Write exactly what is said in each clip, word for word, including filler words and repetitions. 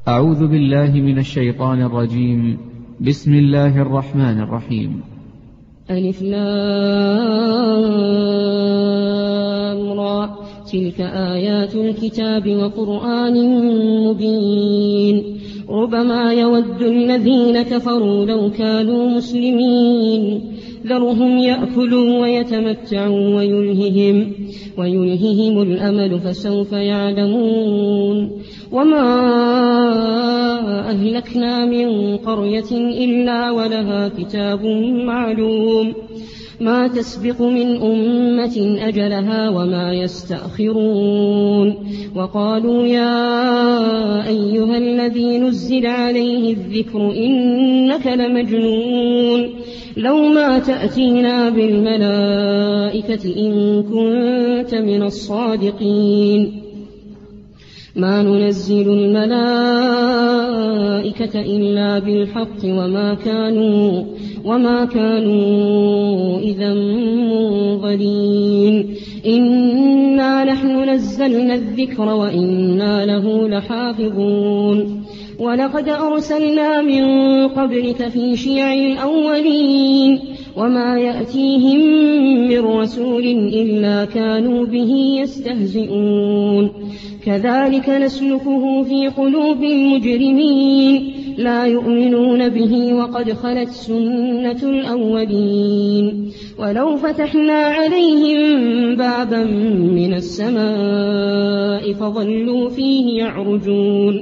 أعوذ بالله من الشيطان الرجيم. بسم الله الرحمن الرحيم. ألف لام را تلك آيات الكتاب وقرآن مبين ربما يود الذين كفروا لو كانوا مسلمين ذرهم يأكلوا ويتمتعوا ويلههم, ويلههم الأمل فسوف يعلمون وما أهلكنا من قرية إلا ولها كتاب معلوم ما تسبق من أمة أجلها وما يستأخرون وقالوا يا أيها الذي نزل عليه الذكر إنك لمجنون لو ما تأتينا بالملائكة إن كنت من الصادقين ما ننزل الملائكة إلا بالحق وما كانوا, وما كانوا إذا منظرين إنا نحن نزلنا الذكر وإنا له لحافظون ولقد أرسلنا من قبلك في شيع الأولين وما يأتيهم من رسول إلا كانوا به يستهزئون كذلك نسلكه في قلوب المجرمين لا يؤمنون به وقد خلت سنة الأولين ولو فتحنا عليهم بابا من السماء فظلوا فيه يعرجون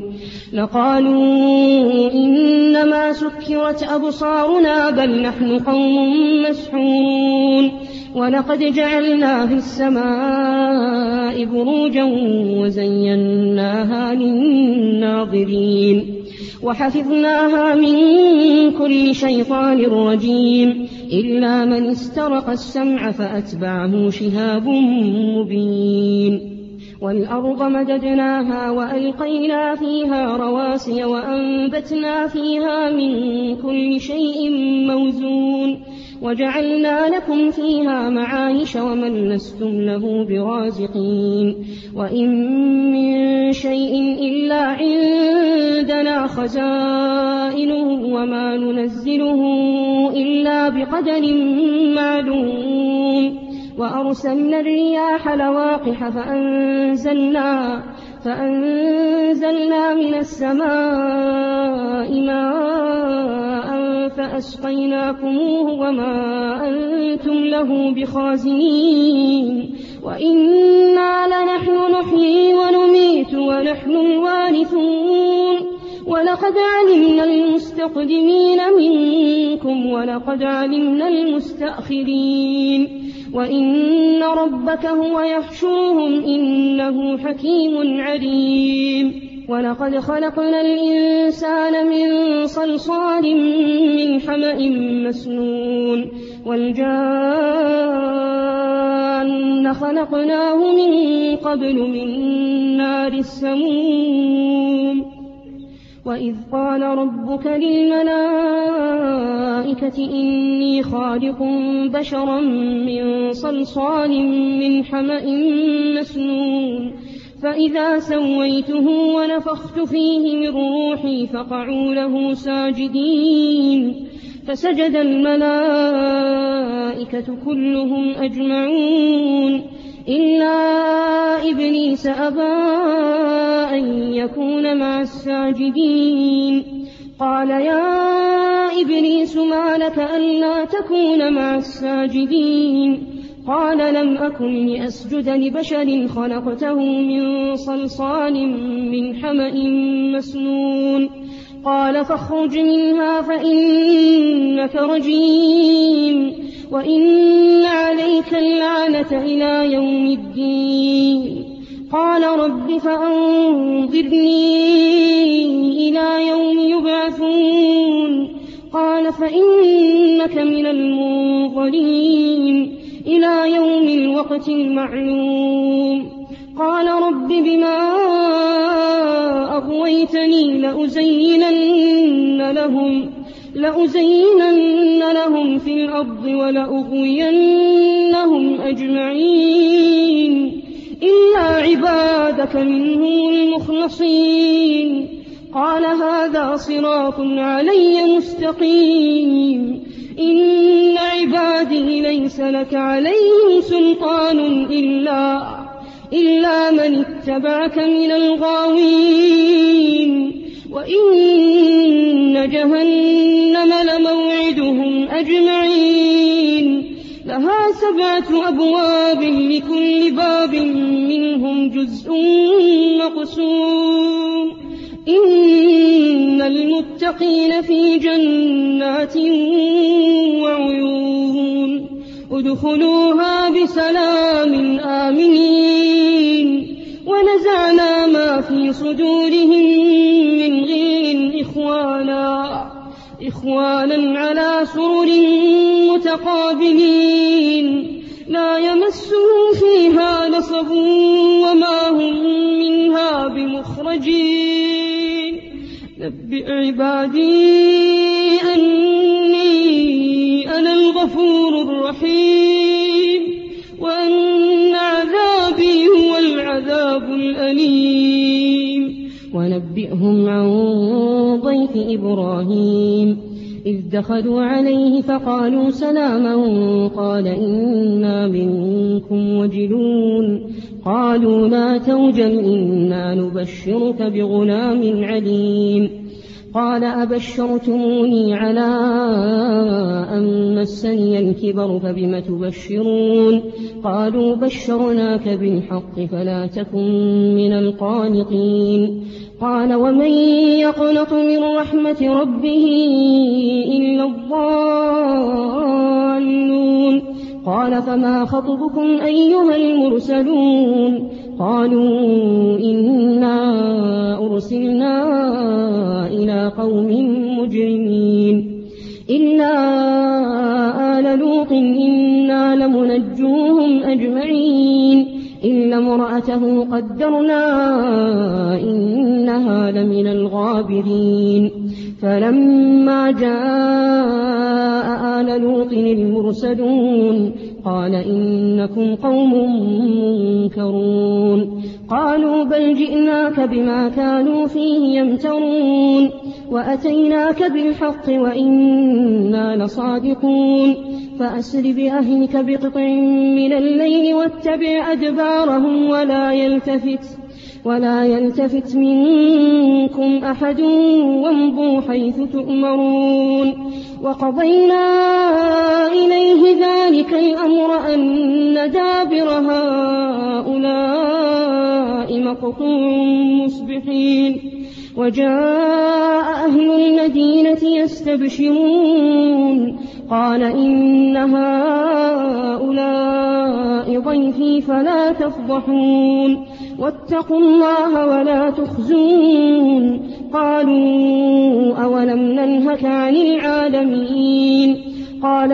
لقالوا إنما سكرت أبصارنا بل نحن قوم مسحورون ولقد جعلنا في السماء بروجا وزيناها للناظرين وحفظناها من كل شيطان رجيم إلا من استرق السمع فأتبعه شهاب مبين والأرض مددناها وألقينا فيها رواسي وأنبتنا فيها من كل شيء موزون وجعلنا لكم فيها معايش ومن لستم له برازقين وإن من شيء إلا عندنا خزائنه وما ننزله إلا بقدر معلوم وأرسلنا الرياح لواقح فأنزلنا, فأنزلنا من السماء ماء فأسقيناكموه وما أنتم له بخازنين وإنا لنحن نحيي ونميت ونحن الوارثون ولقد علمنا المستقدمين منكم ولقد علمنا المستأخرين وإن ربك هو يحشرهم إنه حكيم عليم ولقد خلقنا الإنسان من صلصال من حمأ مسنون والجان خلقناه من قبل من نار السموم وإذ قال ربك للملائكة إني خالق بشرا من صلصال من حمأ مسنون فإذا سويته ونفخت فيه من روحي فقعوا له ساجدين فسجد الملائكة كلهم أجمعون إلا إبليس أبى أن يكون مع الساجدين قال يا إبليس ما لك ألا تكون مع الساجدين قال لم أكن لأسجد لبشر خلقته من صلصال من حمأ مسنون قال فاخرج منها فإنك رجيم وإن عليك اللعنة إلى يوم الدين قال رب فأنظرني إلى يوم يبعثون قال فإنك من المنظرين إلى يوم الوقت المعلوم قال رب بما أغويتني لأزينن لهم لأزينن لهم في الأرض ولأغوينهم أجمعين إلا عبادك منهم المخلصين قال هذا صراط علي مستقيم إن عبادي ليس لك عليهم سلطان إلا, إلا من اتبعك من الغاوين وإن جهنم لموعدهم أجمعين لها سبعة أبواب لكل باب منهم جزء مقسوم إن المتقين في جنات وعيون ادخلوها بسلام آمنين ونزعنا ما في صدورهم من غل إخوانا إخوانا على سرر متقابلين لا يمسهم فيها نصب وما هم منها بمخرجين نبئ عبادي أني أنا الغفور الرحيم وأن عذابي هو العذاب الأليم ونبئهم عن ضيف إبراهيم إذ دخلوا عليه فقالوا سلاما قال إنا منكم وجلون قالوا لا توجل إنا نبشرك بغلام عليم قال أبشرتموني على أن مسني الكبر فبم تبشرون قالوا بشرناك بالحق فلا تكن من القانطين قال ومن يقنط من رحمة ربه إلا الضالون قال فما خطبكم أيها المرسلون قالوا إنا أرسلنا إلى قوم مجرمين إلا آل لوط إنا لمنجوهم أجمعين إلا امرأته قدرنا إنها لمن الغابرين فلما جاء آل لوط المرسلون قال إنكم قوم منكرون قالوا بل جئناك بما كانوا فيه يمترون وأتيناك بالحق وإنا لصادقون فأسر بأهلك بقطع من الليل واتبع أدبارهم ولا يلتفت ولا يلتفت منكم أحد وامضوا حيث تؤمرون وقضينا إليه ذلك الأمر أن دابر هؤلاء مقطوع مصبحين وجاء أهل المدينة يستبشرون قال إن هؤلاء ضيفي فلا تفضحون واتقوا الله ولا تخزون قالوا أولم ننهك عن العالمين قال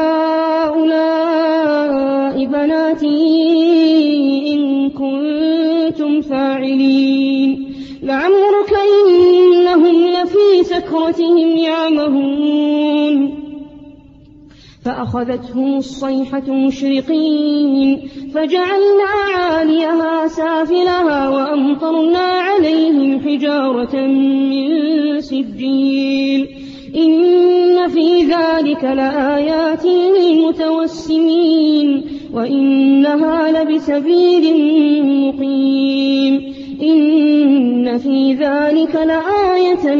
هؤلاء بناتي إن كنتم فاعلين لعمرك إنهم لفي سكرتهم يعمهون فأخذتهم الصيحة مشرقين فجعلنا عاليها سافلها وأمطرنا عليهم حجارة من سجيل إن في ذلك لآيات للمتوسمين وإنها لبسبيل مقيم إن في ذلك لآية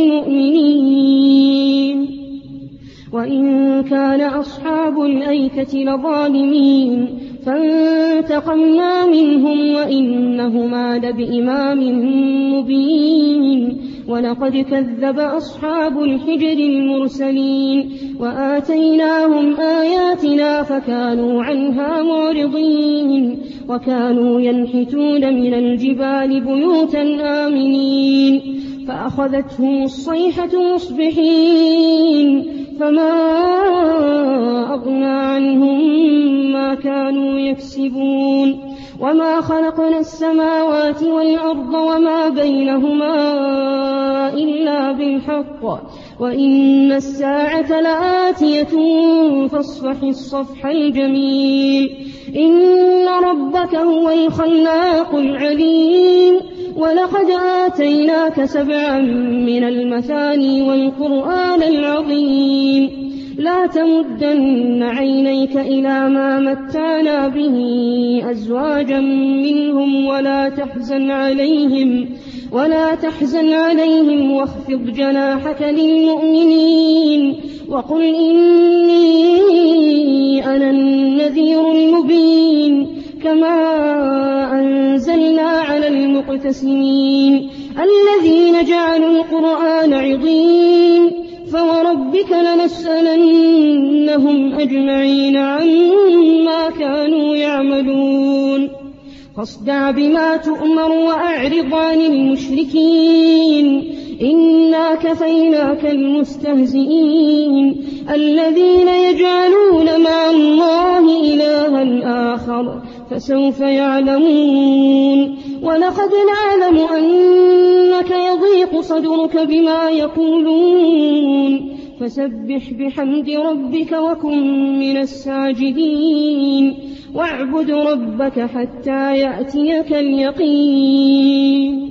للمؤمنين وإن كان أصحاب الأيكة لظالمين فانتقمنا منهم وإنهما لبإمام مبين ولقد كذب أصحاب الحجر المرسلين وآتيناهم آياتنا فكانوا عنها معرضين وكانوا ينحتون من الجبال بيوتا آمنين فأخذتهم الصيحة مصبحين فما أغنى عنهم ما كانوا يكسبون وما خلقنا السماوات والأرض وما بينهما إلا بالحق وإن الساعة لآتية فاصفح الصفح الجميل إن ربك هو الخلاق العليم ولقد آتيناك سبعا من المثاني والقرآن العظيم لا تمدن عينيك إلى ما متعنا به أزواجا منهم ولا تحزن عليهم ولا تحزن عليهم واخفض جناحك للمؤمنين وقل إني أنا النذير المبين كما أنزلنا على المقتسمين الذين جعلوا القرآن عضين فوربك لنسألنهم أجمعين عما كانوا يعملون فاصدع بما تؤمر وأعرض عن المشركين إنا كفيناك المستهزئين الذين يجعلون مع الله إلها آخر فسوف يعلمون ولقد نعلم أنك يضيق صدرك بما يقولون فسبح بحمد ربك وكن من الساجدين واعبد ربك حتى يأتيك اليقين